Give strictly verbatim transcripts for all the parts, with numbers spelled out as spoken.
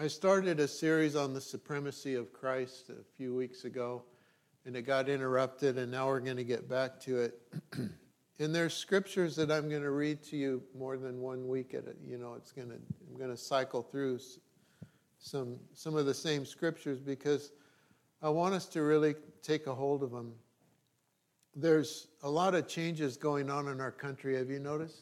I started a series on the supremacy of Christ a few weeks ago, and it got interrupted, and now we're going to get back to it. And there's scriptures that I'm going to read to you more than one week at it. You know, it's going to I'm going to cycle through some some of the same scriptures because I want us to really take a hold of them. There's a lot of changes going on in our country. Have you noticed?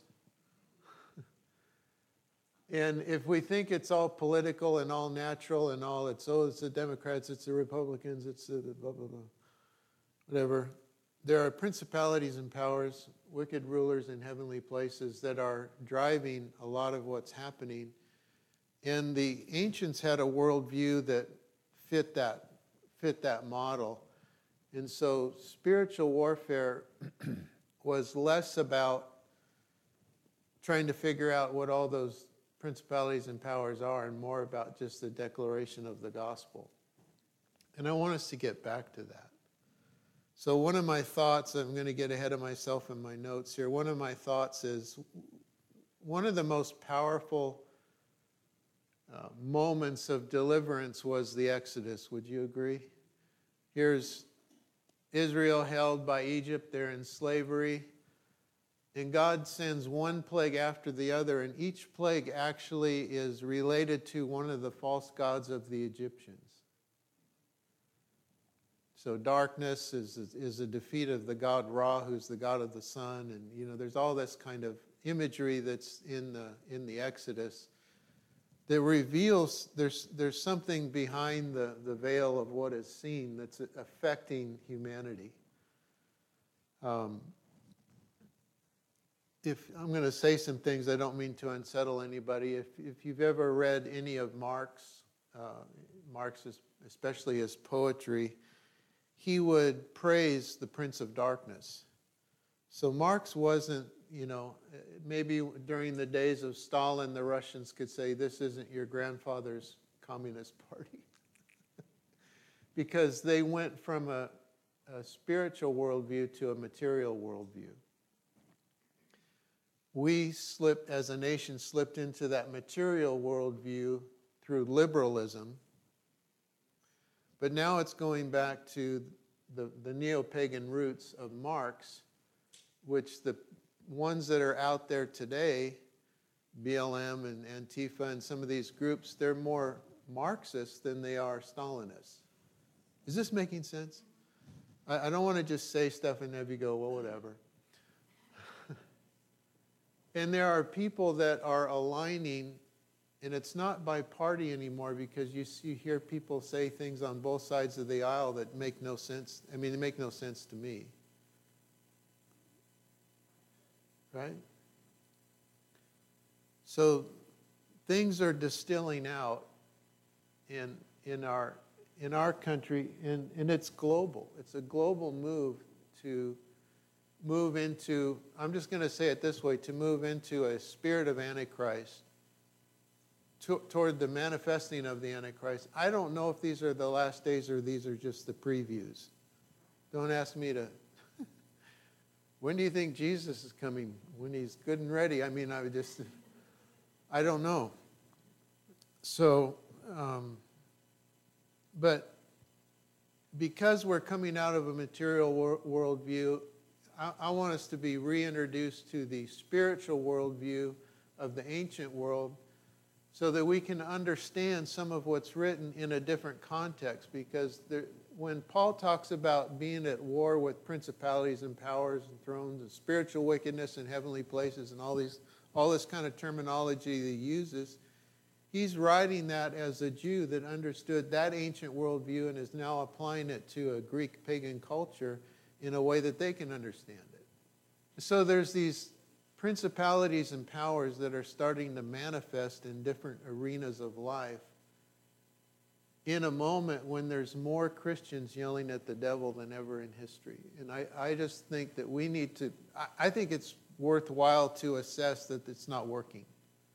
And if we think it's all political and all natural and all, it's, oh, it's the Democrats, it's the Republicans, it's the blah, blah, blah, whatever. There are principalities and powers, wicked rulers in heavenly places that are driving a lot of what's happening. And the ancients had a worldview that fit that, fit that model. And so spiritual warfare was less about trying to figure out what all those principalities and powers are and more about just the declaration of the gospel. And I want us to get back to that. So one of my thoughts, I'm going to get ahead of myself in my notes here. One of my thoughts is one of the most powerful uh, moments of deliverance was the Exodus. Would you agree? Here's Israel held by Egypt. They're in slavery. And God sends one plague after the other, and each plague actually is related to one of the false gods of the Egyptians. So darkness is, is a defeat of the god Ra, who's the god of the sun. And, you know, there's all this kind of imagery that's in the, in the Exodus that reveals there's, there's something behind the, the veil of what is seen that's affecting humanity. Um, If I'm going to say some things, I don't mean to unsettle anybody. If if you've ever read any of Marx, uh, Marx, is, especially his poetry, he would praise the Prince of Darkness. So Marx wasn't, you know, maybe during the days of Stalin, the Russians could say, this isn't your grandfather's Communist Party. Because they went from a, a spiritual worldview to a material worldview. We slipped, as a nation, slipped into that material worldview through liberalism. But now it's going back to the, the neo-pagan roots of Marx, which the ones that are out there today, B L M and Antifa and some of these groups, they're more Marxist than they are Stalinists. Is this making sense? I, I don't want to just say stuff and have you go, well, whatever. And there are people that are aligning, and it's not by party anymore because you, you hear people say things on both sides of the aisle that make no sense. I mean, they make no sense to me. Right? So things are distilling out in, in, our, in our country, and, and it's global. It's a global move to move into, I'm just going to say it this way, to move into a spirit of Antichrist, to, toward the manifesting of the Antichrist. I don't know if these are the last days or these are just the previews. Don't ask me to, when do you think Jesus is coming? When he's good and ready? I mean, I would just, I don't know. So, um, but because we're coming out of a material wor- worldview, I want us to be reintroduced to the spiritual worldview of the ancient world so that we can understand some of what's written in a different context. Because there, when Paul talks about being at war with principalities and powers and thrones and spiritual wickedness in heavenly places and all these, all this kind of terminology that he uses, he's writing that as a Jew that understood that ancient worldview and is now applying it to a Greek pagan culture in a way that they can understand it. So there's these principalities and powers that are starting to manifest in different arenas of life in a moment when there's more Christians yelling at the devil than ever in history. And I, I just think that we need to, I, I think it's worthwhile to assess that it's not working.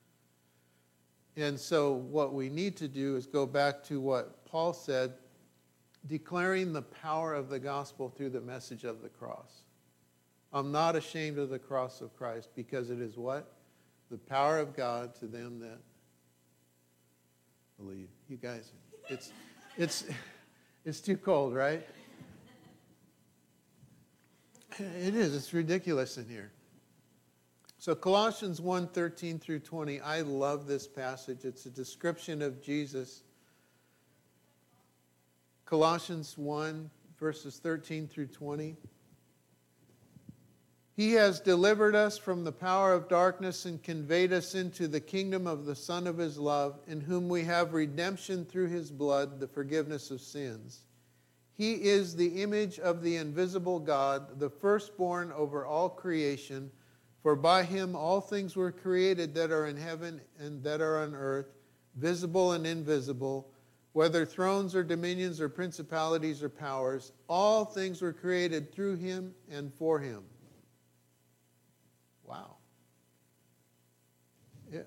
And so what we need to do is go back to what Paul said, declaring the power of the gospel through the message of the cross. I'm not ashamed of the cross of Christ because it is what? The power of God to them that believe. You guys, it's, it's, it's too cold, right? It is. It's ridiculous in here. So Colossians one, thirteen through twenty, I love this passage. It's a description of Jesus. Colossians one, verses thirteen through twenty. He has delivered us from the power of darkness and conveyed us into the kingdom of the Son of his love, in whom we have redemption through his blood, the forgiveness of sins. He is the image of the invisible God, the firstborn over all creation. For by him all things were created that are in heaven and that are on earth, visible and invisible, whether thrones or dominions or principalities or powers. All things were created through him and for him. Wow. Yeah.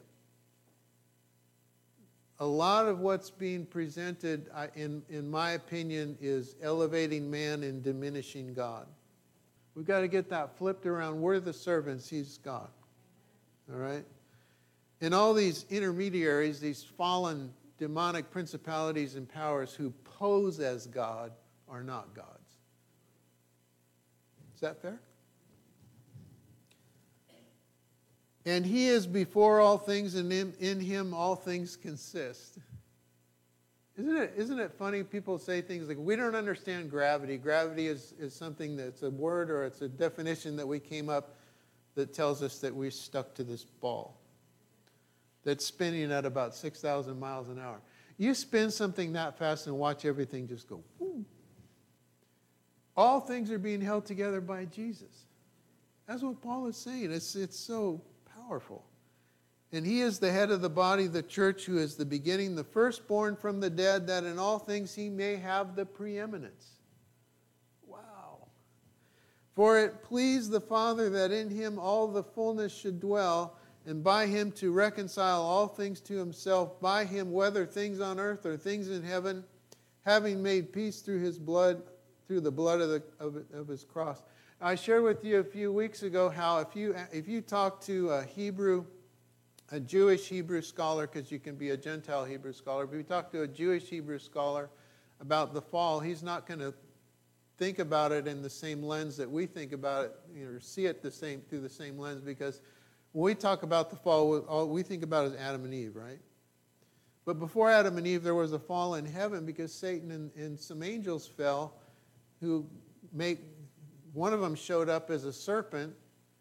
A lot of what's being presented, in, in my opinion, is elevating man and diminishing God. We've got to get that flipped around. We're the servants, he's God. All right? And all these intermediaries, these fallen demonic principalities and powers who pose as God are not gods. Is that fair? And he is before all things, and in, in him all things consist. Isn't it, isn't it funny? People say things like, we don't understand gravity. Gravity is, is something that's a word or it's a definition that we came up that tells us that we're stuck to this ball that's spinning at about six thousand miles an hour. You spin something that fast and watch everything just go, whoo. All things are being held together by Jesus. That's what Paul is saying. It's, it's so powerful. And he is the head of the body, the church, who is the beginning, the firstborn from the dead, that in all things he may have the preeminence. Wow. For it pleased the Father that in him all the fullness should dwell, and by him to reconcile all things to himself, by him, whether things on earth or things in heaven, having made peace through his blood, through the blood of, the, of, of his cross. I shared with you a few weeks ago how if you, if you talk to a Hebrew a Jewish Hebrew scholar, because you can be a Gentile Hebrew scholar, but if you talk to a Jewish Hebrew scholar about the fall, he's not going to think about it in the same lens that we think about it, you know, or see it the same through the same lens, because when we talk about the fall, all we think about is Adam and Eve, right? But before Adam and Eve, there was a fall in heaven because Satan and, and some angels fell, who make, one of them showed up as a serpent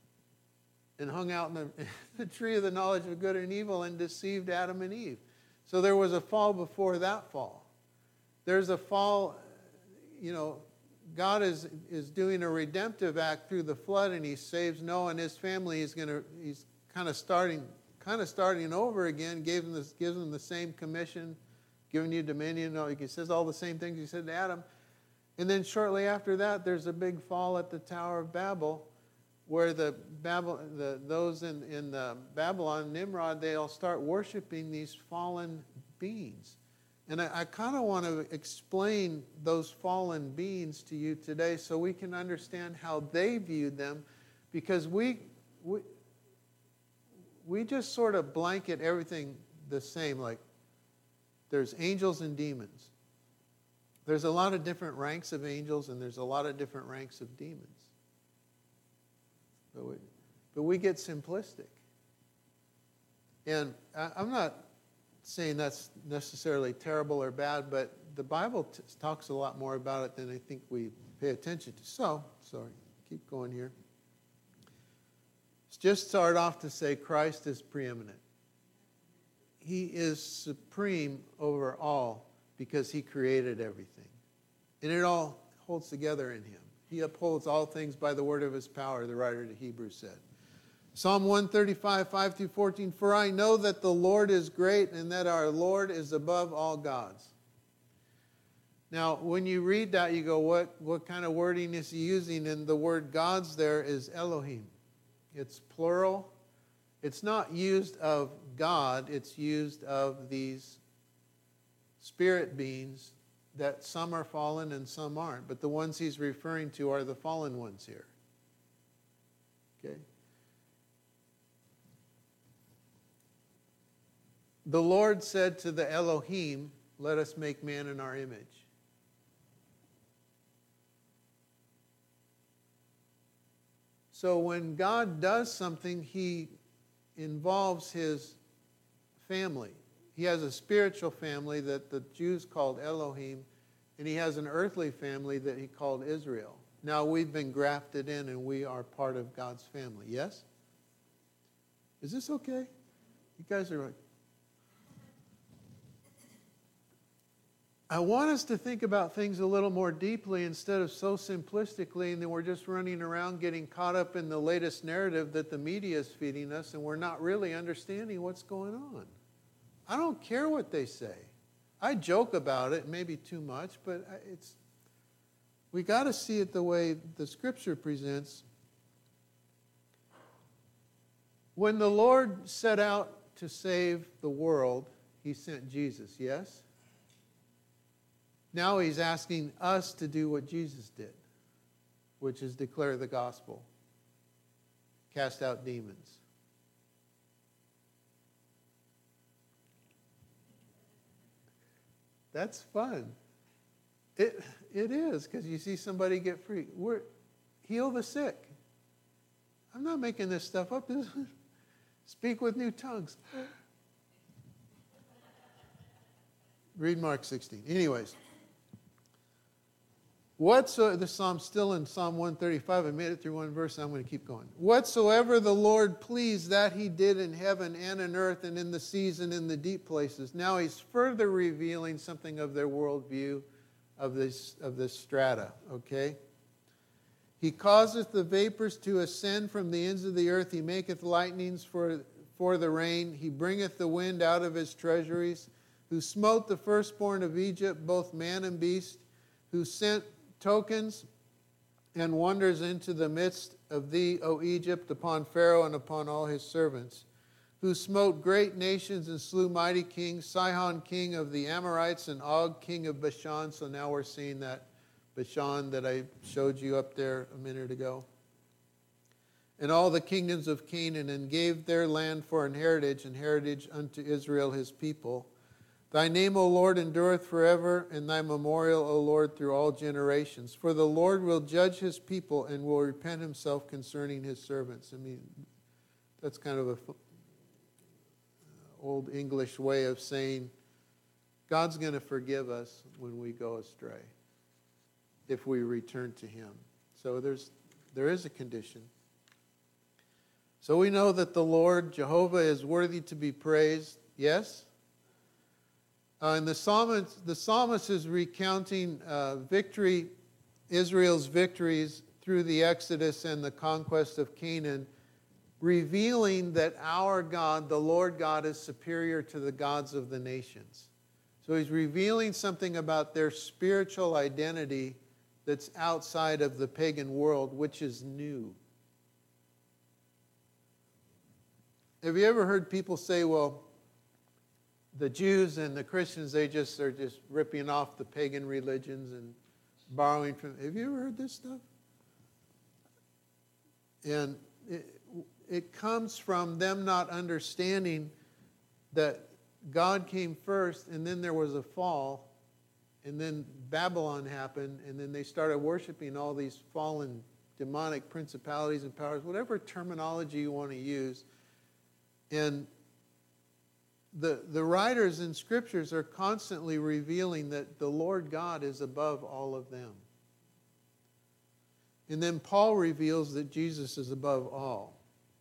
and hung out in the, the tree of the knowledge of good and evil and deceived Adam and Eve. So there was a fall before that fall. There's a fall, you know, God is, is doing a redemptive act through the flood, and he saves Noah and his family. He's going to, he's kind of starting, kind of starting over again, gave them this, gives them the same commission, giving you dominion. He says all the same things he said to Adam. And then shortly after that, there's a big fall at the Tower of Babel, where the, Babel, the those in, in the Babylon, Nimrod, they all start worshiping these fallen beings. And I, I kind of want to explain those fallen beings to you today so we can understand how they viewed them, because we, we, we just sort of blanket everything the same, like there's angels and demons. There's a lot of different ranks of angels, and there's a lot of different ranks of demons. But we, but we get simplistic. And I, I'm not saying that's necessarily terrible or bad, but the Bible t- talks a lot more about it than I think we pay attention to. So, sorry, keep going here. Let's just start off to say Christ is preeminent. He is supreme over all because he created everything. And it all holds together in him. He upholds all things by the word of his power, the writer to Hebrews said. Psalm one thirty-five, five through fourteen, for I know that the Lord is great and that our Lord is above all gods. Now, when you read that, you go, what, what kind of wording is he using? And the word gods there is Elohim. It's plural. It's not used of God. It's used of these spirit beings that some are fallen and some aren't. But the ones he's referring to are the fallen ones here. Okay? the Lord said to the Elohim, let us make man in our image. So when God does something, he involves his family. He has a spiritual family that the Jews called Elohim, and he has an earthly family that he called Israel. Now we've been grafted in and we are part of God's family. Yes? Is this okay? You guys are like... I want us to think about things a little more deeply instead of so simplistically, and then we're just running around getting caught up in the latest narrative that the media is feeding us, and we're not really understanding what's going on. I don't care what they say. I joke about it, maybe too much, but it's we got to see it the way the Scripture presents. When the Lord set out to save the world, he sent Jesus, yes? Now he's asking us to do what Jesus did, which is declare the gospel, cast out demons. That's fun. It, it is, because you see somebody get free. We're, heal the sick. I'm not making this stuff up. This, speak with new tongues. Read Mark sixteen. Anyways. Whatsoever, the Psalm's still in Psalm one thirty-five. I made it through one verse, and I'm going to keep going. Whatsoever the Lord pleased, that he did in heaven and in earth and in the seas and in the deep places. Now he's further revealing something of their worldview of this, of this strata, okay? He causeth the vapors to ascend from the ends of the earth. He maketh lightnings for, for the rain. He bringeth the wind out of his treasuries. Who smote the firstborn of Egypt, both man and beast. Who sent tokens and wonders into the midst of thee, O Egypt, upon Pharaoh and upon all his servants, who smote great nations and slew mighty kings, Sihon king of the Amorites and Og king of Bashan. So now we're seeing that Bashan that I showed you up there a minute ago. And all the kingdoms of Canaan, and gave their land for an heritage, and heritage unto Israel his people. Thy name, O Lord, endureth forever, and thy memorial, O Lord, through all generations. For the Lord will judge his people and will repent himself concerning his servants. I mean, that's kind of a old English way of saying God's going to forgive us when we go astray, if we return to him. So there's there is a condition. So we know that the Lord, Jehovah, is worthy to be praised. Yes? Uh, and the psalmist, the psalmist is recounting uh, victory, Israel's victories through the Exodus and the conquest of Canaan, revealing that our God, the Lord God, is superior to the gods of the nations. So he's revealing something about their spiritual identity that's outside of the pagan world, which is new. Have you ever heard people say, well, the Jews and the Christians, they just are just ripping off the pagan religions and borrowing from... Have you ever heard this stuff? And it, it comes from them not understanding that God came first, and then there was a fall, and then Babylon happened, and then they started worshiping all these fallen demonic principalities and powers, whatever terminology you want to use. And the, the writers in Scriptures are constantly revealing that the Lord God is above all of them. And then Paul reveals that Jesus is above all.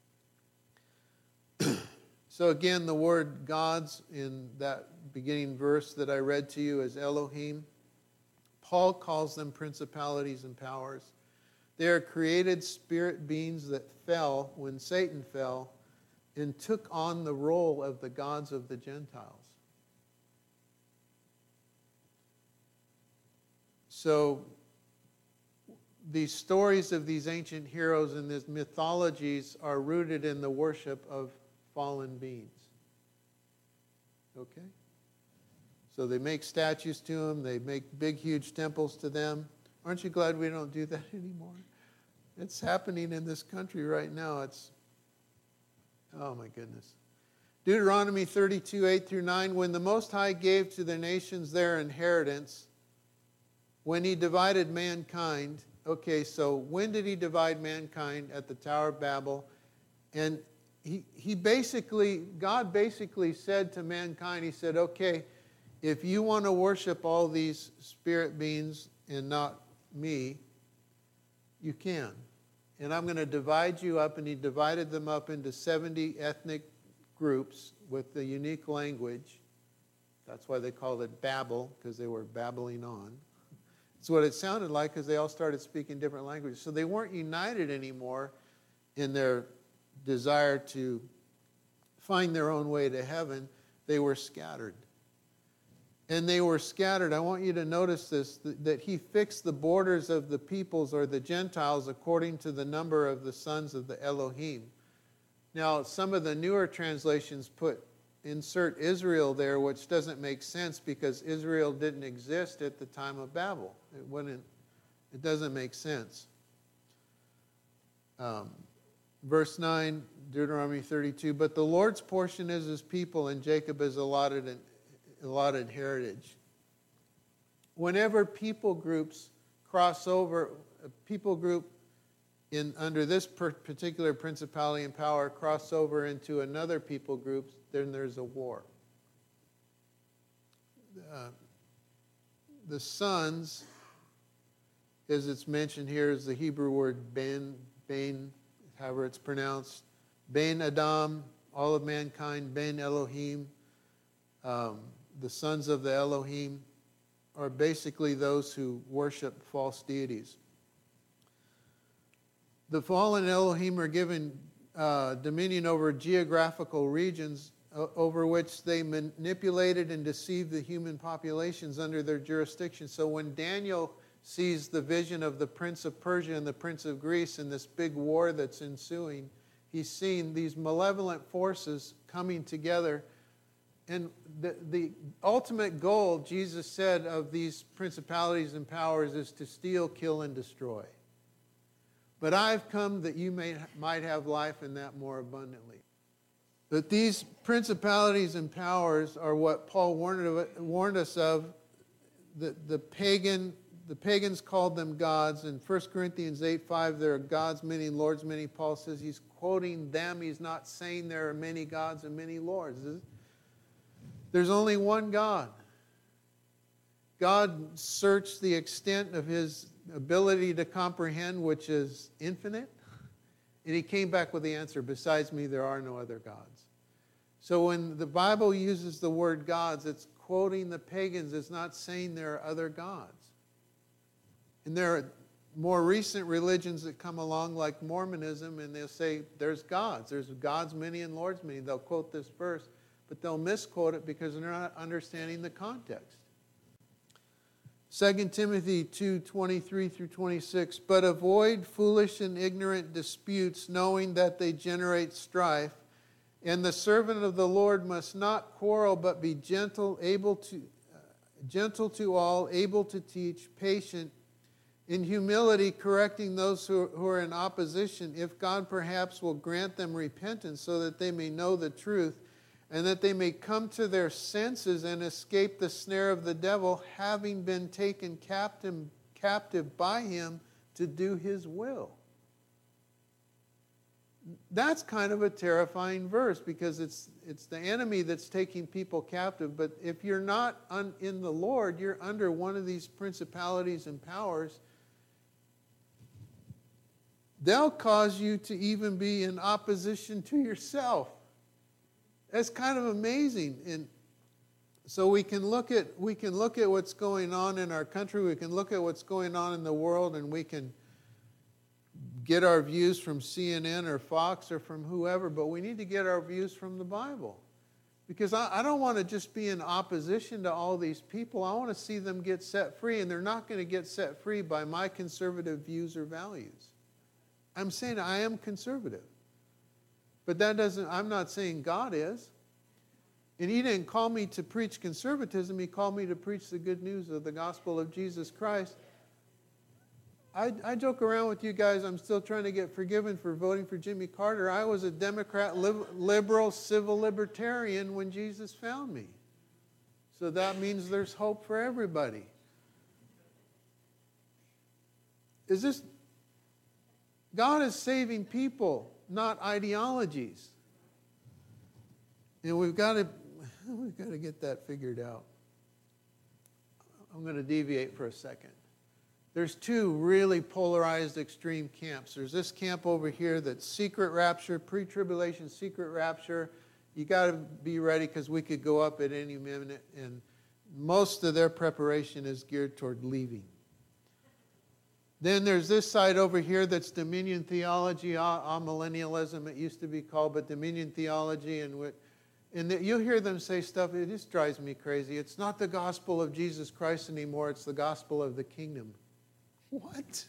So again, the word gods in that beginning verse that I read to you is Elohim. Paul calls them principalities and powers. They are created spirit beings that fell when Satan fell and took on the role of the gods of the Gentiles. So these stories of these ancient heroes and these mythologies are rooted in the worship of fallen beings. Okay? So they make statues to them. They make big, huge temples to them. Aren't you glad we don't do that anymore? It's happening in this country right now. It's, oh my goodness. Deuteronomy thirty-two, eight through nine, when the Most High gave to the nations their inheritance, when he divided mankind, okay, so when did he divide mankind? At the Tower of Babel. And he, he basically, God basically said to mankind, he said, okay, if you want to worship all these spirit beings and not me, you can. And I'm going to divide you up, and he divided them up into seventy ethnic groups with a unique language. That's why they called it Babel, because they were babbling on. It's what it sounded like, because they all started speaking different languages. So they weren't united anymore in their desire to find their own way to heaven. They were scattered. And they were scattered. I want you to notice this, that he fixed the borders of the peoples or the Gentiles according to the number of the sons of the Elohim. Now, some of the newer translations put, insert Israel there, which doesn't make sense because Israel didn't exist at the time of Babel. It wouldn't, it doesn't make sense. Um, verse nine, Deuteronomy thirty-two, but the Lord's portion is his people, and Jacob is allotted an allotted heritage. Whenever people groups cross over, a people group in under this particular principality and power cross over into another people group, then there's a war. Uh, the sons, as it's mentioned here, is the Hebrew word ben, ben, however it's pronounced, ben Adam, all of mankind, ben Elohim. Um, the sons of the Elohim are basically those who worship false deities. The fallen Elohim are given uh, dominion over geographical regions uh, over which they manipulated and deceived the human populations under their jurisdiction. So when Daniel sees the vision of the Prince of Persia and the Prince of Greece and this big war that's ensuing, he's seen these malevolent forces coming together. And the, the ultimate goal, Jesus said, of these principalities and powers is to steal, kill, and destroy. But I've come that you may, might have life and that more abundantly. But these principalities and powers are what Paul warned, of, warned us of. The, the, pagan, the pagans called them gods. In First Corinthians eight five, there are gods many, lords many. Paul says he's quoting them. He's not saying there are many gods and many lords. There's only one God. God searched the extent of his ability to comprehend, which is infinite, and he came back with the answer, besides me there are no other gods. So when the Bible uses the word gods, it's quoting the pagans. It's not saying there are other gods. And there are more recent religions that come along like Mormonism, and they'll say there's gods. There's gods many and lords many. They'll quote this verse, but they'll misquote it because they're not understanding the context. Second Timothy two twenty-three through twenty-six, but avoid foolish and ignorant disputes, knowing that they generate strife. And the servant of the Lord must not quarrel, but be gentle, able to, uh, gentle to all, able to teach, patient, in humility correcting those who, who are in opposition, if God perhaps will grant them repentance so that they may know the truth, and that they may come to their senses and escape the snare of the devil, having been taken captive, captive by him to do his will. That's kind of a terrifying verse because it's, it's the enemy that's taking people captive. But if you're not un, in the Lord, you're under one of these principalities and powers. They'll cause you to even be in opposition to yourself. That's kind of amazing. And so we can look at we can look at what's going on in our country, we can look at what's going on in the world, and we can get our views from C N N or Fox or from whoever, but we need to get our views from the Bible. Because I, I don't want to just be in opposition to all these people. I want to see them get set free, and they're not going to get set free by my conservative views or values. I'm saying I am conservative. But that doesn't, I'm not saying God is. And he didn't call me to preach conservatism. He called me to preach the good news of the gospel of Jesus Christ. I, I joke around with you guys. I'm still trying to get forgiven for voting for Jimmy Carter. I was a Democrat, liberal, civil libertarian when Jesus found me. So that means there's hope for everybody. Is this... God is saving people, not ideologies. And we've got to, we've got to get that figured out. I'm going to deviate for a second. There's two really polarized extreme camps. There's this camp over here that's secret rapture, pre-tribulation secret rapture. You got to be ready because we could go up at any minute. And most of their preparation is geared toward leaving. Then there's this side over here that's dominion theology, amillennialism it used to be called, but dominion theology. And what, and the, you'll hear them say stuff, it just drives me crazy. It's not the gospel of Jesus Christ anymore, it's the gospel of the kingdom. What?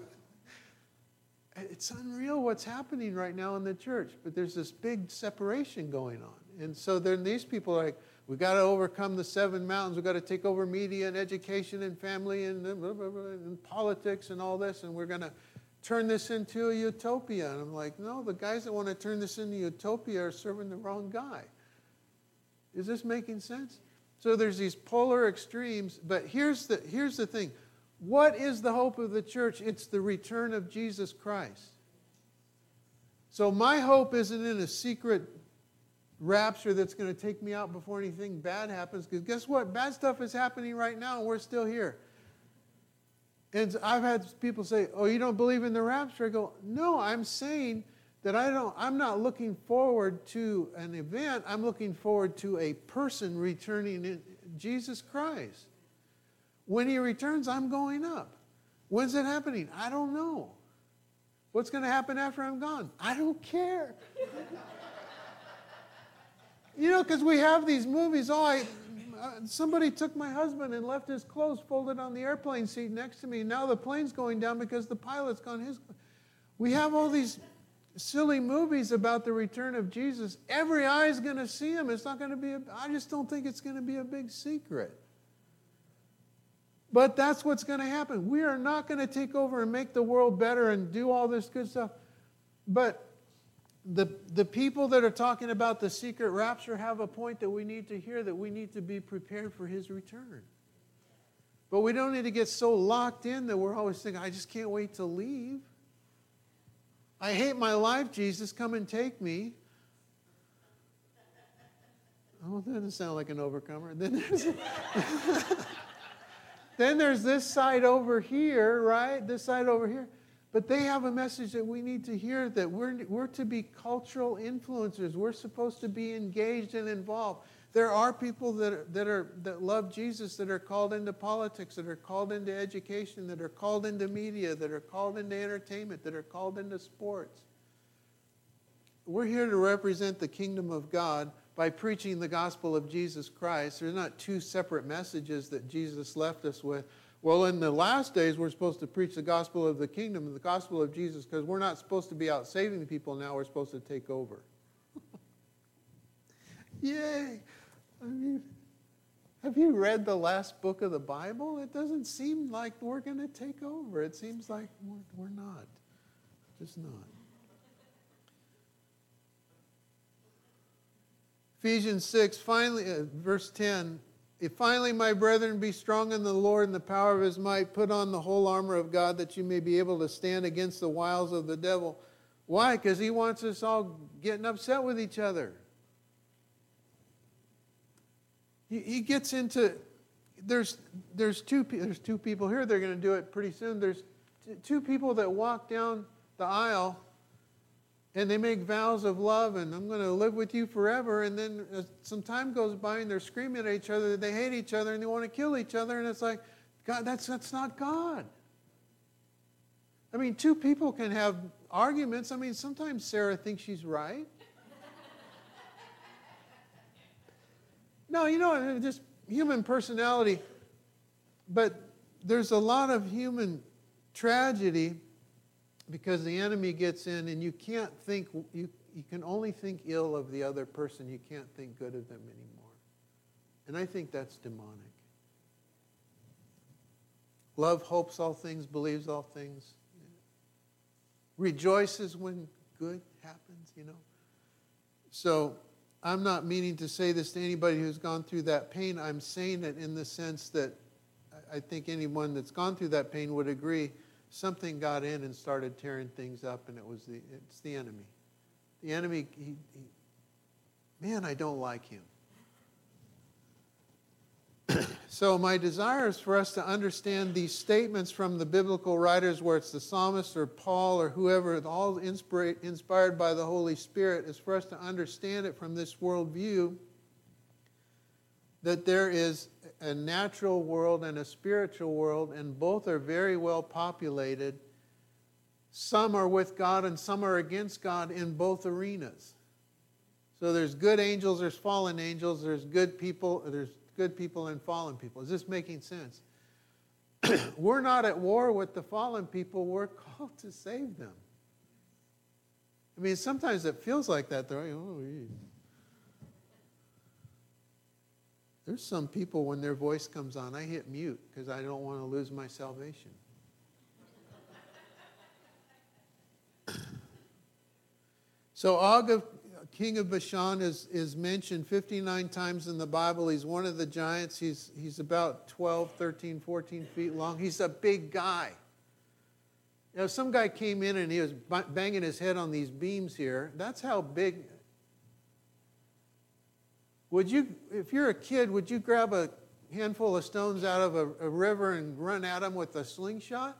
It's unreal what's happening right now in the church, but there's this big separation going on. And so then these people are like, we've got to overcome the seven mountains. We've got to take over media and education and family and, blah, blah, blah, and politics and all this, and we're going to turn this into a utopia. And I'm like, no, the guys that want to turn this into utopia are serving the wrong guy. Is this making sense? So there's these polar extremes, but here's the, here's the thing. What is the hope of the church? It's the return of Jesus Christ. So my hope isn't in a secret rapture that's going to take me out before anything bad happens. Because guess what? Bad stuff is happening right now and we're still here. And I've had people say, oh, you don't believe in the rapture? I go, no, I'm saying that I don't, I'm not looking forward to an event. I'm looking forward to a person returning in Jesus Christ. When he returns, I'm going up. When's it happening? I don't know. What's going to happen after I'm gone? I don't care. You know, because we have these movies, oh, I, uh, somebody took my husband and left his clothes folded on the airplane seat next to me. Now the plane's going down because the pilot's gone his. We have all these silly movies about the return of Jesus. Every eye is going to see him. It's not going to be, a, I just don't think it's going to be a big secret. But that's what's going to happen. We are not going to take over and make the world better and do all this good stuff. But The, the people that are talking about the secret rapture have a point that we need to hear, that we need to be prepared for his return. But we don't need to get so locked in that we're always thinking, I just can't wait to leave. I hate my life, Jesus, come and take me. Oh, that doesn't sound like an overcomer. Then there's, then there's this side over here, right? This side over here. But they have a message that we need to hear, that we're, we're to be cultural influencers. We're supposed to be engaged and involved. There are people that are, that are that love Jesus, that are called into politics, that are called into education, that are called into media, that are called into entertainment, that are called into sports. We're here to represent the kingdom of God by preaching the gospel of Jesus Christ. There's not two separate messages that Jesus left us with. Well, in the last days, we're supposed to preach the gospel of the kingdom and the gospel of Jesus, because we're not supposed to be out saving people now. We're supposed to take over. Yay! I mean, have you read the last book of the Bible? It doesn't seem like we're going to take over. It seems like we're, we're not. Just not. Ephesians six, finally, uh, verse ten. If finally, my brethren, be strong in the Lord and the power of his might, put on the whole armor of God that you may be able to stand against the wiles of the devil. Why? Because he wants us all getting upset with each other. He, he gets into, there's, there's, two, there's two people here, they're going to do it pretty soon. There's t- two people that walk down the aisle and they make vows of love, and I'm going to live with you forever. And then uh, some time goes by, and they're screaming at each other. They hate each other, and they want to kill each other. And it's like, God, that's that's not God. I mean, two people can have arguments. I mean, sometimes Sarah thinks she's right. No, you know, just human personality. But there's a lot of human tragedy, because the enemy gets in and you can't think, you, you can only think ill of the other person. You can't think good of them anymore. And I think that's demonic. Love hopes all things, believes all things. Rejoices when good happens, you know. So I'm not meaning to say this to anybody who's gone through that pain. I'm saying it in the sense that I think anyone that's gone through that pain would agree something got in and started tearing things up, and it was the it's the enemy. The enemy, he, he, man, I don't like him. So my desire is for us to understand these statements from the biblical writers, where it's the psalmist or Paul or whoever, all inspired, inspired by the Holy Spirit, is for us to understand it from this worldview, that there is a natural world and a spiritual world, and both are very well populated. Some are with God and some are against God in both arenas. So there's good angels, there's fallen angels, there's good people, there's good people and fallen people. Is this making sense? We're not at war with the fallen people. We're called to save them. I mean, sometimes it feels like that, though. Oh, there's some people, when their voice comes on, I hit mute because I don't want to lose my salvation. So Og, of, king of Bashan, is, is mentioned fifty-nine times in the Bible. He's one of the giants. He's, he's about twelve, thirteen, fourteen feet long. He's a big guy. You know, some guy came in and he was banging his head on these beams here. That's how big. Would you, if you're a kid, would you grab a handful of stones out of a, a river and run at them with a slingshot?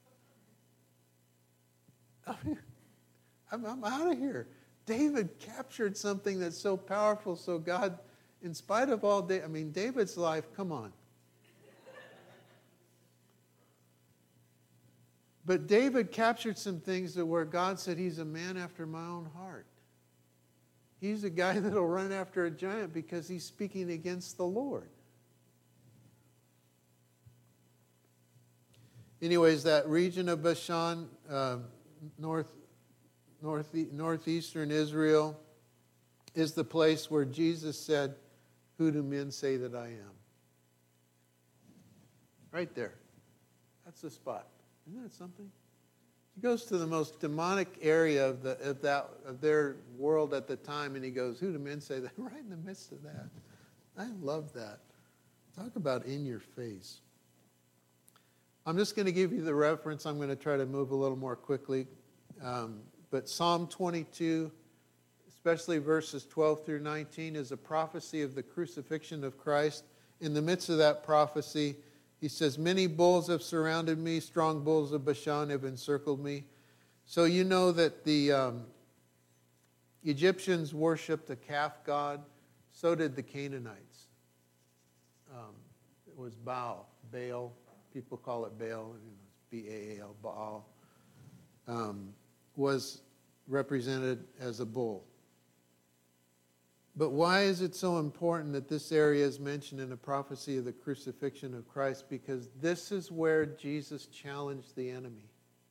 I mean, I'm, I'm out of here. David captured something that's so powerful, so God, in spite of all, da- I mean, David's life, come on. But David captured some things that where God said he's a man after my own heart. He's a guy that'll run after a giant because he's speaking against the Lord. Anyways, that region of Bashan, uh, north, north, northeastern Israel, is the place where Jesus said, "Who do men say that I am?" Right there. That's the spot. Isn't that something? He goes to the most demonic area of, the, of, that, of their world at the time, and he goes, "Who do men say that?" Right in the midst of that. I love that. Talk about in your face. I'm just going to give you the reference. I'm going to try to move a little more quickly. Um, but Psalm twenty-two, especially verses twelve through nineteen, is a prophecy of the crucifixion of Christ. In the midst of that prophecy, he says, "Many bulls have surrounded me, strong bulls of Bashan have encircled me." So you know that the um, Egyptians worshipped a calf god. So did the Canaanites. Um, it was Baal, Baal. People call it Baal, you know, it's B A A L, Baal, um, was represented as a bull. But why is it so important that this area is mentioned in the prophecy of the crucifixion of Christ? Because this is where Jesus challenged the enemy.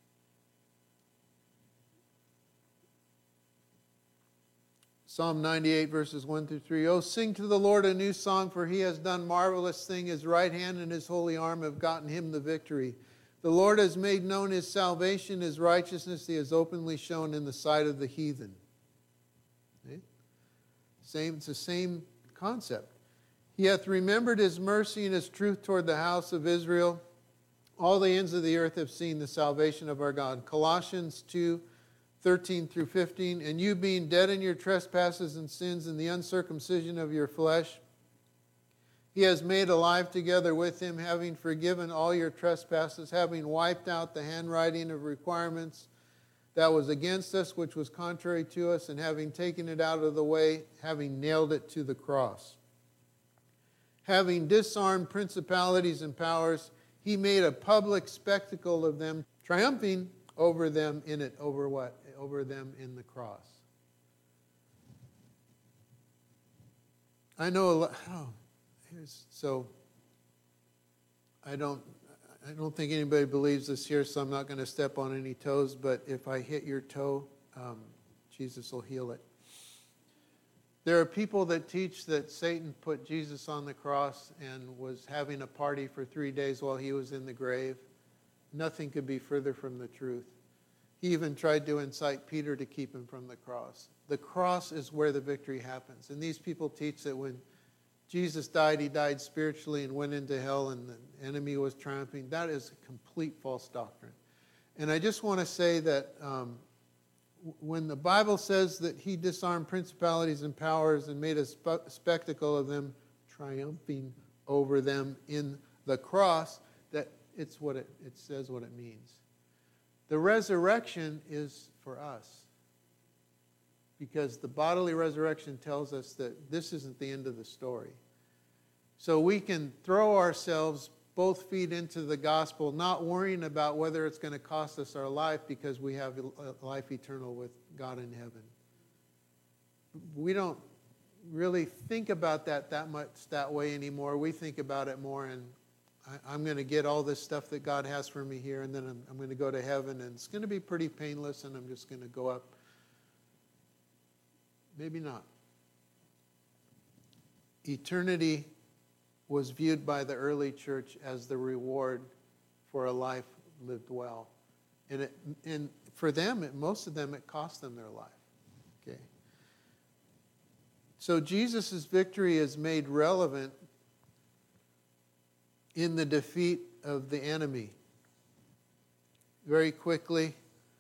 Psalm ninety-eight, verses one through three. "Oh, sing to the Lord a new song, for he has done marvelous thing. His right hand and his holy arm have gotten him the victory. The Lord has made known his salvation, his righteousness he has openly shown in the sight of the heathen." Okay? Same, it's the same concept. "He hath remembered his mercy and his truth toward the house of Israel. All the ends of the earth have seen the salvation of our God." Colossians two, thirteen through fifteen. "And you being dead in your trespasses and sins and the uncircumcision of your flesh, he has made alive together with him, having forgiven all your trespasses, having wiped out the handwriting of requirements that was against us, which was contrary to us, and having taken it out of the way, having nailed it to the cross. Having disarmed principalities and powers, he made a public spectacle of them, triumphing over them in it." Over what? Over them in the cross. I know a lot. Oh, here's, so I don't. I don't think anybody believes this here, so I'm not going to step on any toes. But if I hit your toe, um, Jesus will heal it. There are people that teach that Satan put Jesus on the cross and was having a party for three days while he was in the grave. Nothing could be further from the truth. He even tried to incite Peter to keep him from the cross. The cross is where the victory happens. And these people teach that when Jesus died, he died spiritually and went into hell and the enemy was triumphing. That is a complete false doctrine. And I just want to say that um, when the Bible says that he disarmed principalities and powers and made a spe- spectacle of them, triumphing over them in the cross, that it's what it, it says what it means. The resurrection is for us, because the bodily resurrection tells us that this isn't the end of the story. So we can throw ourselves both feet into the gospel, not worrying about whether it's going to cost us our life, because we have life eternal with God in heaven. We don't really think about that that much that way anymore. We think about it more in, I, I'm going to get all this stuff that God has for me here, and then I'm, I'm going to go to heaven, and it's going to be pretty painless, and I'm just going to go up. Maybe not. Eternity was viewed by the early church as the reward for a life lived well. And, it, and for them, it, most of them, it cost them their life. Okay. So Jesus' victory is made relevant in the defeat of the enemy. Very quickly,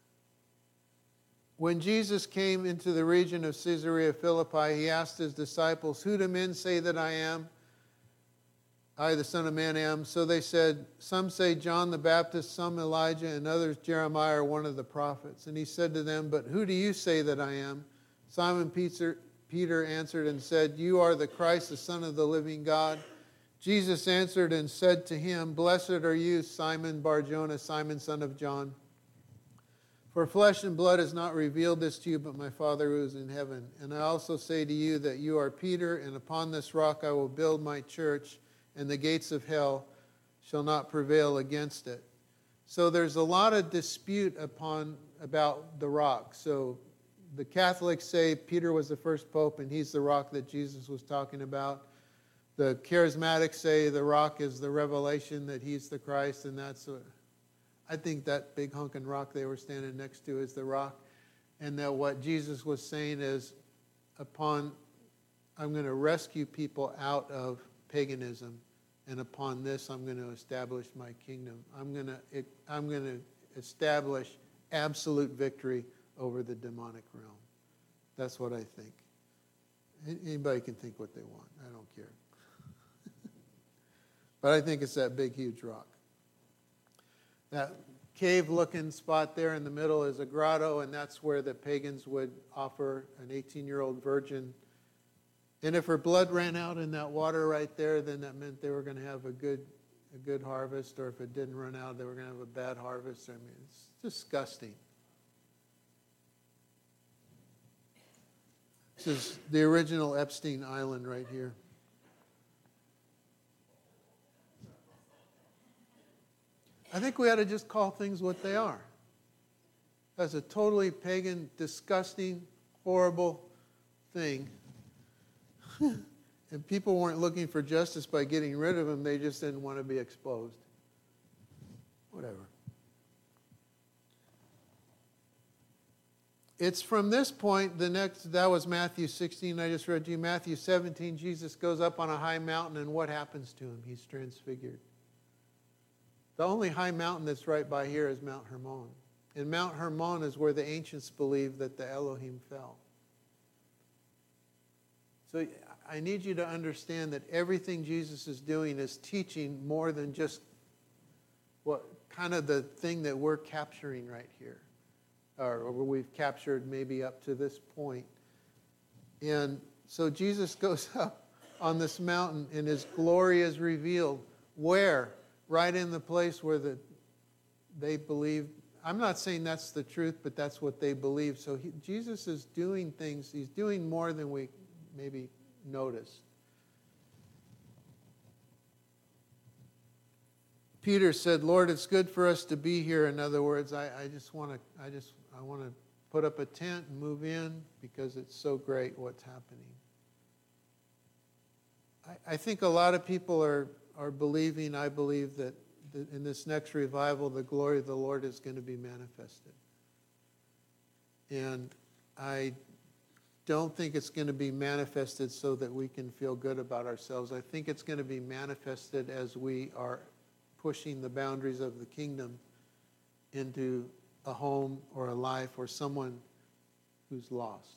when Jesus came into the region of Caesarea Philippi, he asked his disciples, "Who do men say that I am? I, the Son of Man, am." So they said, "Some say John the Baptist, some Elijah, and others Jeremiah or one of the prophets." And he said to them, "But who do you say that I am?" Simon Peter, Peter answered and said, "You are the Christ, the Son of the living God." Jesus answered and said to him, "Blessed are you, Simon Bar-Jonah, Simon son of John. For flesh and blood has not revealed this to you, but my Father who is in heaven. And I also say to you that you are Peter, and upon this rock I will build my church, and the gates of hell shall not prevail against it." So there's a lot of dispute upon about the rock. So the Catholics say Peter was the first pope, and he's the rock that Jesus was talking about. The Charismatics say the rock is the revelation that he's the Christ, and that's a, I think that big hunking rock they were standing next to is the rock, and that what Jesus was saying is, upon, I'm going to rescue people out of paganism, and upon this I'm going to establish my kingdom. I'm going to, it, I'm going to establish absolute victory over the demonic realm. That's what I think. Anybody can think what they want. I don't care. But I think it's that big, huge rock. That cave-looking spot there in the middle is a grotto, and that's where the pagans would offer an eighteen-year-old virgin. And if her blood ran out in that water right there, then that meant they were going to have a good, a good harvest. Or if it didn't run out, they were going to have a bad harvest. I mean, it's disgusting. This is the original Epstein Island right here. I think we ought to just call things what they are. That's a totally pagan, disgusting, horrible thing. And people weren't looking for justice by getting rid of them. They just didn't want to be exposed. Whatever. It's from this point, the next, that was Matthew sixteen, I just read to you. Matthew seventeen, Jesus goes up on a high mountain, and what happens to him? He's transfigured. The only high mountain that's right by here is Mount Hermon. And Mount Hermon is where the ancients believed that the Elohim fell. So I need you to understand that everything Jesus is doing is teaching more than just what kind of the thing that we're capturing right here, or, or we've captured maybe up to this point. And so Jesus goes up on this mountain, and his glory is revealed. Where? Right in the place where the, they believe. I'm not saying that's the truth, but that's what they believe. So he, Jesus is doing things. He's doing more than we maybe noticed. Peter said, "Lord, it's good for us to be here." In other words, I, I just want to. I just I want to put up a tent and move in because it's so great what's happening. I, I think a lot of people are, are believing, I believe, that, that in this next revival, the glory of the Lord is going to be manifested. And I don't think it's going to be manifested so that we can feel good about ourselves. I think it's going to be manifested as we are pushing the boundaries of the kingdom into a home or a life or someone who's lost.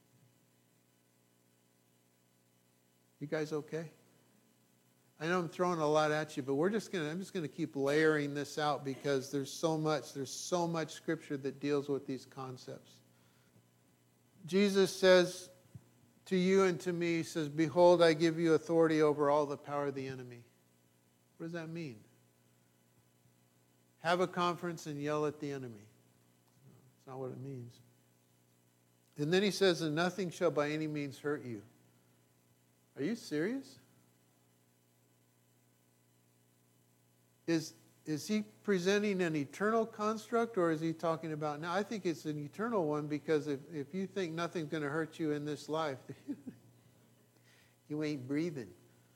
You guys okay? I know I'm throwing a lot at you, but we're just gonna I'm just gonna keep layering this out because there's so much, there's so much scripture that deals with these concepts. Jesus says to you and to me, he says, "Behold, I give you authority over all the power of the enemy." What does that mean? Have a conference and yell at the enemy. That's not what it means. And then he says, "And nothing shall by any means hurt you." Are you serious? Is, is he presenting an eternal construct, or is he talking about, now I think it's an eternal one, because if, if you think nothing's going to hurt you in this life, you ain't breathing.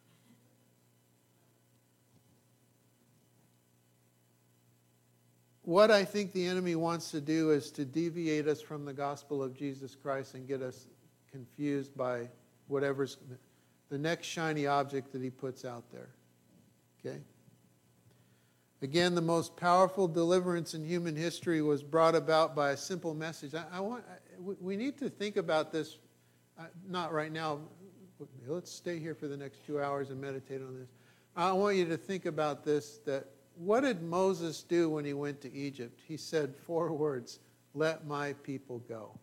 What I think the enemy wants to do is to deviate us from the gospel of Jesus Christ and get us confused by whatever's the next shiny object that he puts out there. Okay? Again, the most powerful deliverance in human history was brought about by a simple message. I, I want, I, we need to think about this, uh, not right now. Let's stay here for the next two hours and meditate on this. I want you to think about this, that what did Moses do when he went to Egypt? He said four words: "Let my people go."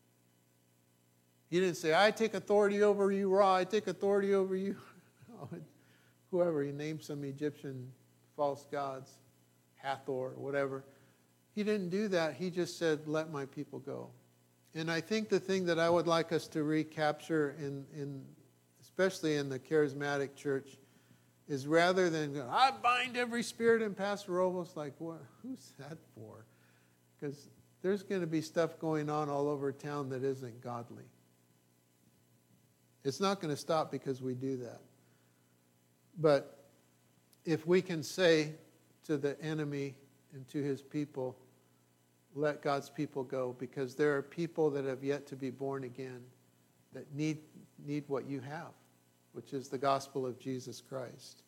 He didn't say, "I take authority over you, Ra, I take authority over you." Whoever, he named some Egyptian false gods, Hathor, whatever. He didn't do that. He just said, "Let my people go." And I think the thing that I would like us to recapture, in, in especially in the charismatic church, is rather than go, "I bind every spirit in Pastor Robles," like, what? Who's that for? Because there's going to be stuff going on all over town that isn't godly. It's not going to stop because we do that. But if we can say to the enemy and to his people, "Let God's people go," because there are people that have yet to be born again that need, need what you have, which is the gospel of Jesus Christ.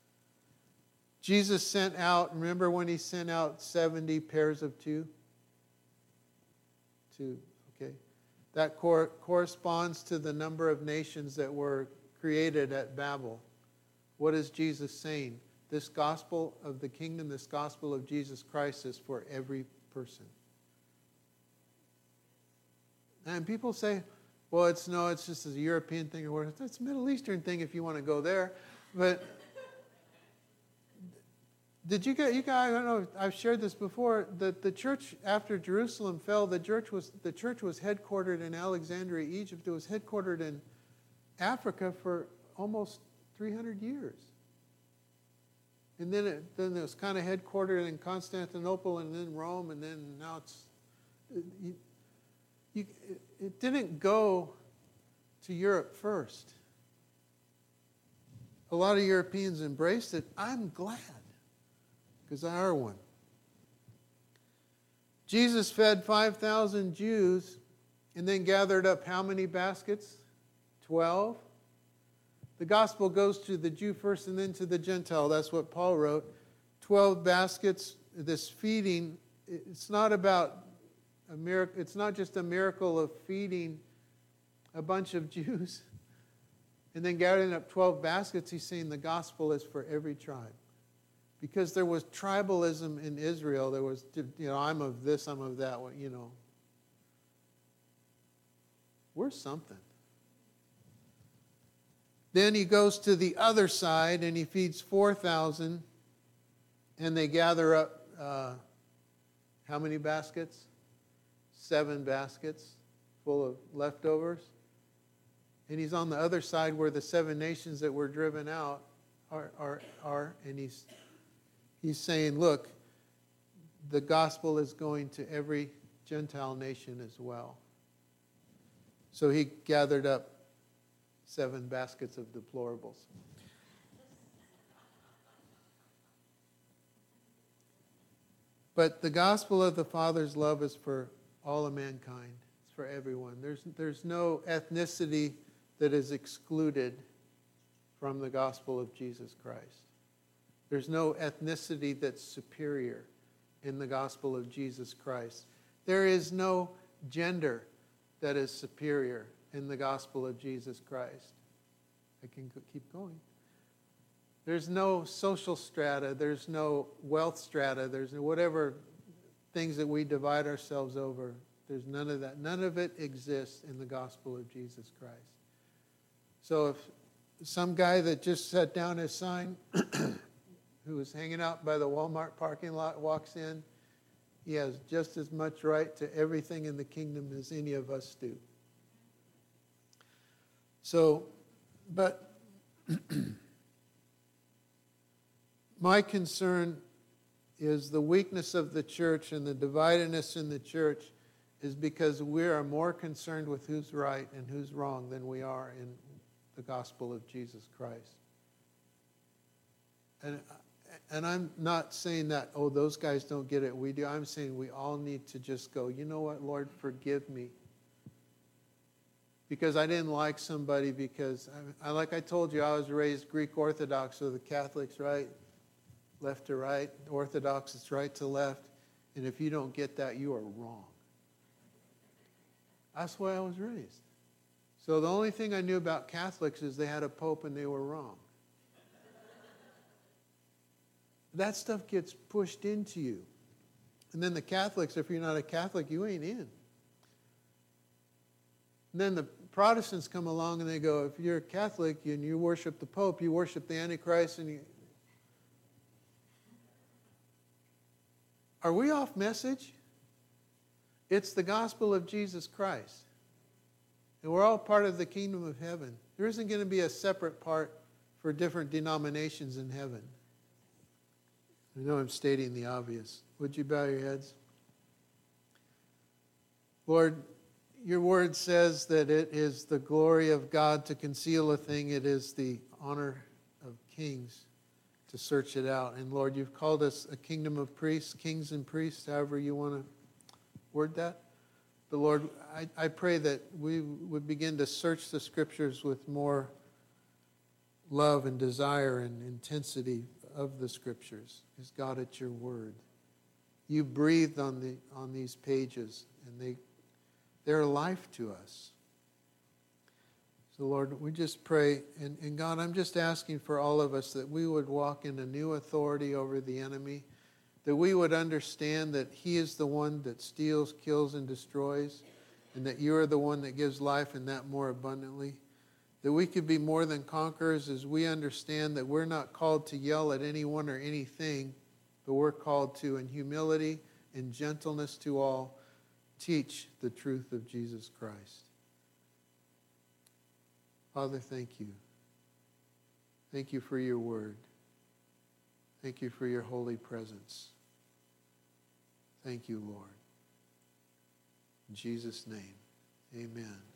Jesus sent out, remember when he sent out seventy pairs of two? Two, okay. That cor- corresponds to the number of nations that were created at Babel. What is Jesus saying? This gospel of the kingdom, this gospel of Jesus Christ is for every person. And people say, well, it's no, it's just a European thing or whatever. It's a Middle Eastern thing if you want to go there. But did you get, you guys, I don't know, I've shared this before, that the church, after Jerusalem fell, the church was the church was headquartered in Alexandria, Egypt. It was headquartered in Africa for almost three hundred years. And then it, then it was kind of headquartered in Constantinople and then Rome, and then now it's, you, you, it, it didn't go to Europe first. A lot of Europeans embraced it. I'm glad, because I are one. Jesus fed five thousand Jews and then gathered up how many baskets? Twelve. The gospel goes to the Jew first and then to the Gentile. That's what Paul wrote. Twelve baskets, this feeding, it's not about a miracle. It's not just a miracle of feeding a bunch of Jews and then gathering up twelve baskets. He's saying the gospel is for every tribe. Because there was tribalism in Israel. There was, you know, I'm of this, I'm of that, you know. We're something. Then he goes to the other side and he feeds four thousand, and they gather up uh, how many baskets? Seven baskets full of leftovers. And he's on the other side where the seven nations that were driven out are, are, are and he's, he's saying, look, the gospel is going to every Gentile nation as well. So he gathered up seven baskets of deplorables. But the gospel of the Father's love is for all of mankind. It's for everyone. There's, there's no ethnicity that is excluded from the gospel of Jesus Christ. There's no ethnicity that's superior in the gospel of Jesus Christ. There is no gender that is superior in the gospel of Jesus Christ. I can keep going. There's no social strata, there's no wealth strata, there's no whatever things that we divide ourselves over. There's none of that. None of it exists in the gospel of Jesus Christ. So if some guy that just set down his sign who was hanging out by the Walmart parking lot walks in, he has just as much right to everything in the kingdom as any of us do. So, but my concern is the weakness of the church and the dividedness in the church is because we are more concerned with who's right and who's wrong than we are in the gospel of Jesus Christ. And, and I'm not saying that, oh, those guys don't get it, we do. I'm saying we all need to just go, you know what, Lord, forgive me. Because I didn't like somebody because, I, I like I told you, I was raised Greek Orthodox, so the Catholics, right? Left to right, Orthodox is right to left. And if you don't get that, you are wrong. That's why I was raised. So the only thing I knew about Catholics is they had a pope and they were wrong. That stuff gets pushed into you. And then the Catholics, if you're not a Catholic, you ain't in. And then the Protestants come along and they go, if you're a Catholic and you worship the Pope, you worship the Antichrist, and you... Are we off message? It's the gospel of Jesus Christ. And we're all part of the kingdom of heaven. There isn't going to be a separate part for different denominations in heaven. I know I'm stating the obvious. Would you bow your heads? Lord, your word says that it is the glory of God to conceal a thing. It is the honor of kings to search it out. And Lord, you've called us a kingdom of priests, kings and priests, however you want to word that. But Lord, I, I pray that we would begin to search the scriptures with more love and desire and intensity of the scriptures. Because God, it's your word. You breathed on the on these pages, and they they're life to us. So Lord, we just pray, and, and God, I'm just asking for all of us that we would walk in a new authority over the enemy, that we would understand that he is the one that steals, kills, and destroys, and that you are the one that gives life and that more abundantly. That we could be more than conquerors as we understand that we're not called to yell at anyone or anything, but we're called to, in humility and gentleness to all, teach the truth of Jesus Christ. Father, thank you. Thank you for your word. Thank you for your holy presence. Thank you, Lord. In Jesus' name, amen.